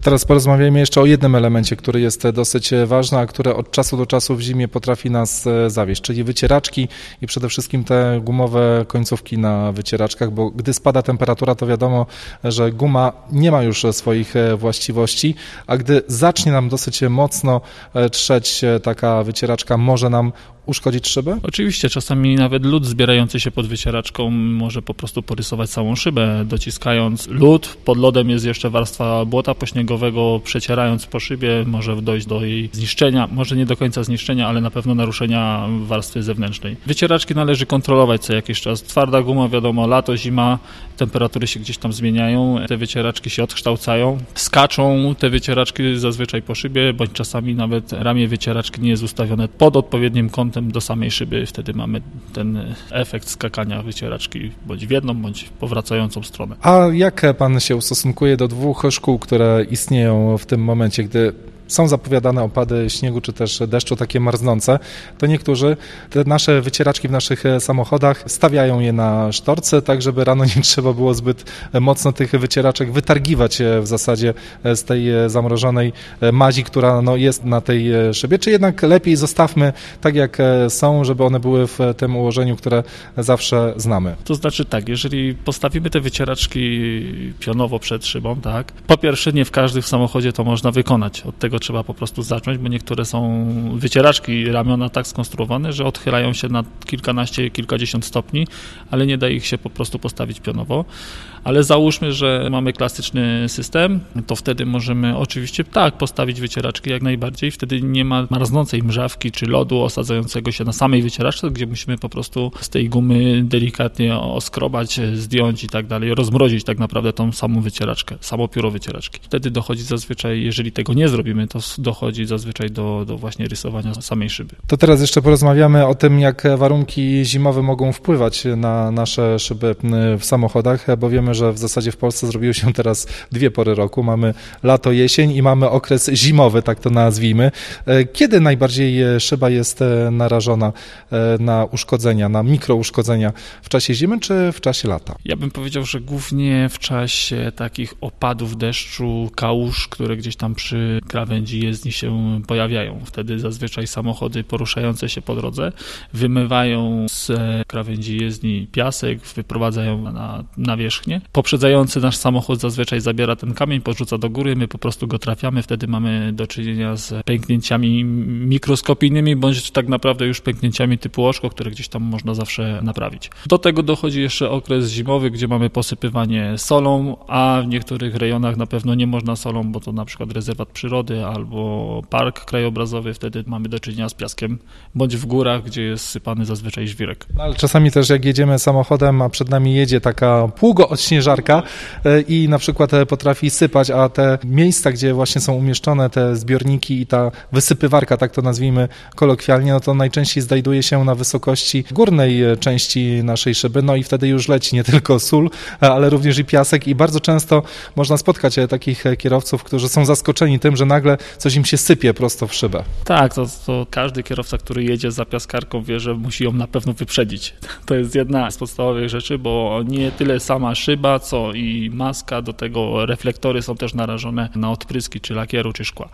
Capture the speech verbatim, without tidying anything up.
Teraz porozmawiajmy jeszcze o jednym elemencie, który jest dosyć ważny, a który od czasu do czasu w zimie potrafi nas zawieść, czyli wycieraczki i przede wszystkim te gumowe końcówki na wycieraczkach, bo gdy spada temperatura, to wiadomo, że guma nie ma już swoich właściwości, a gdy zacznie nam dosyć mocno trzeć taka wycieraczka, może nam uszkodzić szybę? Oczywiście, czasami nawet lód zbierający się pod wycieraczką może po prostu porysować całą szybę, dociskając lód. Pod lodem jest jeszcze warstwa błota pośniegowego, przecierając po szybie może dojść do jej zniszczenia, może nie do końca zniszczenia, ale na pewno naruszenia warstwy zewnętrznej. Wycieraczki należy kontrolować co jakiś czas. Twarda guma, wiadomo, lato, zima, temperatury się gdzieś tam zmieniają, te wycieraczki się odkształcają, skaczą te wycieraczki zazwyczaj po szybie, bądź czasami nawet ramię wycieraczki nie jest ustawione pod odpowiednim kątem do samej szyby, wtedy mamy ten efekt skakania wycieraczki bądź w jedną, bądź powracającą stronę. A jak pan się ustosunkuje do dwóch szkół, które istnieją w tym momencie, gdy są zapowiadane opady śniegu czy też deszczu takie marznące, to niektórzy te nasze wycieraczki w naszych samochodach stawiają je na sztorce, tak żeby rano nie trzeba było zbyt mocno tych wycieraczek wytargiwać w zasadzie z tej zamrożonej mazi, która no jest na tej szybie, czy jednak lepiej zostawmy tak jak są, żeby one były w tym ułożeniu, które zawsze znamy. To znaczy tak, jeżeli postawimy te wycieraczki pionowo przed szybą, tak, po pierwsze nie w każdym samochodzie to można wykonać, od tego trzeba po prostu zacząć, bo niektóre są wycieraczki ramiona tak skonstruowane, że odchylają się na kilkanaście, kilkadziesiąt stopni, ale nie da ich się po prostu postawić pionowo. Ale załóżmy, że mamy klasyczny system, to wtedy możemy oczywiście tak postawić wycieraczki jak najbardziej, wtedy nie ma marznącej mrzawki czy lodu osadzającego się na samej wycieraczce, gdzie musimy po prostu z tej gumy delikatnie oskrobać, zdjąć i tak dalej, rozmrozić tak naprawdę tą samą wycieraczkę, samo pióro wycieraczki. Wtedy dochodzi zazwyczaj, jeżeli tego nie zrobimy, to dochodzi zazwyczaj do, do właśnie rysowania samej szyby. To teraz jeszcze porozmawiamy o tym, jak warunki zimowe mogą wpływać na nasze szyby w samochodach, bo wiemy, że w zasadzie w Polsce zrobiły się teraz dwie pory roku. Mamy lato, jesień i mamy okres zimowy, tak to nazwijmy. Kiedy najbardziej szyba jest narażona na uszkodzenia, na mikrouszkodzenia? W czasie zimy czy w czasie lata? Ja bym powiedział, że głównie w czasie takich opadów deszczu, kałuż, które gdzieś tam przy krawędzi jezdni się pojawiają. Wtedy zazwyczaj samochody poruszające się po drodze wymywają z krawędzi jezdni piasek, wyprowadzają na nawierzchnię. Poprzedzający nasz samochód zazwyczaj zabiera ten kamień, podrzuca do góry, my po prostu go trafiamy, wtedy mamy do czynienia z pęknięciami mikroskopijnymi, bądź tak naprawdę już pęknięciami typu oczko, które gdzieś tam można zawsze naprawić. Do tego dochodzi jeszcze okres zimowy, gdzie mamy posypywanie solą, a w niektórych rejonach na pewno nie można solą, bo to na przykład rezerwat przyrody albo park krajobrazowy, wtedy mamy do czynienia z piaskiem, bądź w górach, gdzie jest sypany zazwyczaj żwirek. No, ale czasami też jak jedziemy samochodem, a przed nami jedzie taka pługo odśnieżarka i na przykład potrafi sypać, a te miejsca, gdzie właśnie są umieszczone te zbiorniki i ta wysypywarka, tak to nazwijmy kolokwialnie, no to najczęściej znajduje się na wysokości górnej części naszej szyby, no i wtedy już leci nie tylko sól, ale również i piasek i bardzo często można spotkać takich kierowców, którzy są zaskoczeni tym, że nagle coś im się sypie prosto w szybę. Tak, to, to każdy kierowca, który jedzie za piaskarką, wie, że musi ją na pewno wyprzedzić. To jest jedna z podstawowych rzeczy, bo nie tyle sama szyba, co i maska, do tego reflektory są też narażone na odpryski czy lakieru, czy szkła.